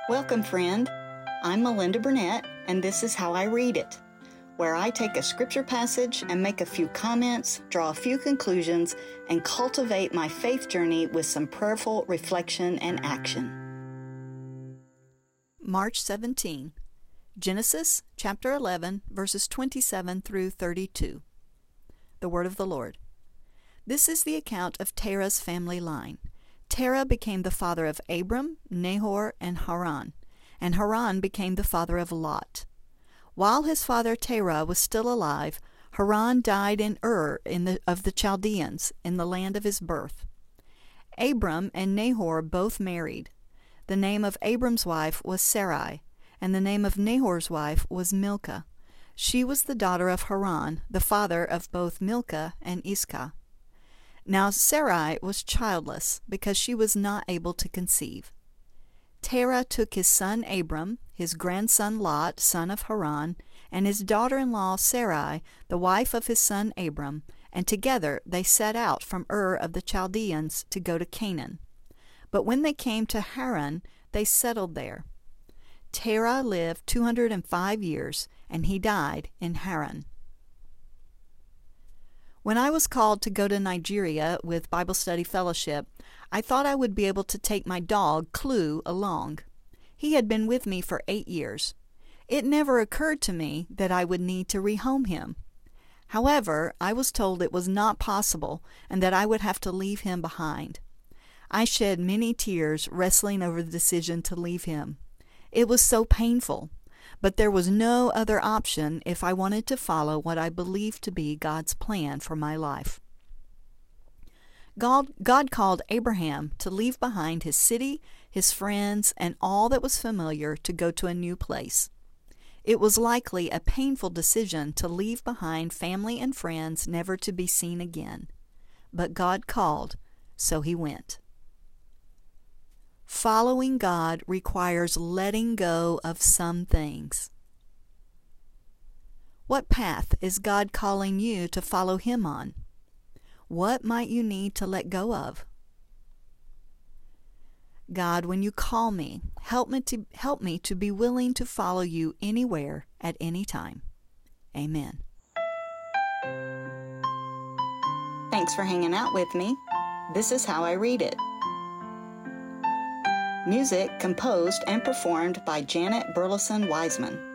Welcome, friend. I'm Melinda Burnett, and this is How I Read It, where I take a scripture passage and make a few comments, draw a few conclusions, and cultivate my faith journey with some prayerful reflection and action. March 17, Genesis chapter 11, verses 27 through 32. The Word of the Lord. This is the account of Terah's family line. Terah became the father of Abram, Nahor, and Haran, and Haran became the father of Lot. While his father Terah was still alive, Haran died in Ur of the Chaldeans, in the land of his birth. Abram and Nahor both married. The name of Abram's wife was Sarai, and the name of Nahor's wife was Milcah. She was the daughter of Haran, the father of both Milcah and Iscah. Now Sarai was childless, because she was not able to conceive. Terah took his son Abram, his grandson Lot, son of Haran, and his daughter-in-law Sarai, the wife of his son Abram, and together they set out from Ur of the Chaldeans to go to Canaan. But when they came to Haran, they settled there. Terah lived 205 years, and he died in Haran. When I was called to go to Nigeria with Bible Study Fellowship, I thought I would be able to take my dog, Clue, along. He had been with me for 8 years. It never occurred to me that I would need to rehome him. However, I was told it was not possible and that I would have to leave him behind. I shed many tears wrestling over the decision to leave him. It was so painful. But there was no other option if I wanted to follow what I believed to be God's plan for my life. God called Abraham to leave behind his city, his friends, and all that was familiar to go to a new place. It was likely a painful decision to leave behind family and friends never to be seen again. But God called, so he went. Following God requires letting go of some things. What path is God calling you to follow Him on? What might you need to let go of? God, when you call me, help me to be willing to follow you anywhere at any time. Amen. Thanks for hanging out with me. This is How I Read It. Music composed and performed by Janet Burleson Wiseman.